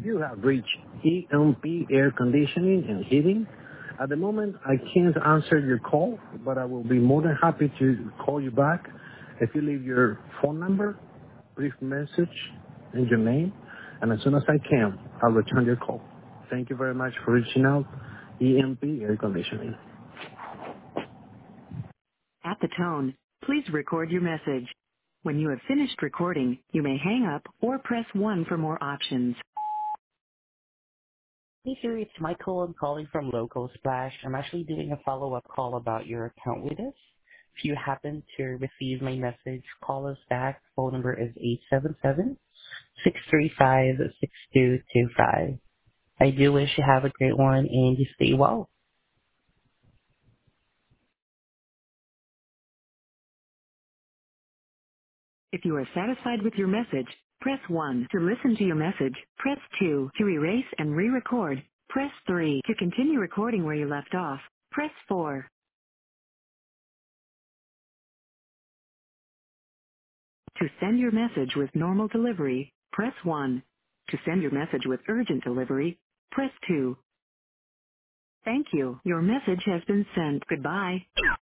You have reached EMP Air Conditioning and Heating. At the moment, I can't answer your call, but I will be more than happy to call you back if you leave your phone number, brief message, and your name. And as soon as I can, I'll return your call. Thank you very much for reaching out, EMP Air Conditioning. At the tone, please record your message. When you have finished recording, you may hang up or press 1 for more options. Hey sir, it's Michael. I'm calling from Local Splash. I'm actually doing a follow-up call about your account with us. If you happen to receive my message, call us back. Phone number is 877-635-6225. I do wish you have a great one and you stay well. If you are satisfied with your message, press 1 to listen to your message. Press 2 to erase and re-record. Press 3 to continue recording where you left off. Press 4 to send your message with normal delivery. Press 1 to send your message with urgent delivery. Press 2. Thank you. Your message has been sent. Goodbye.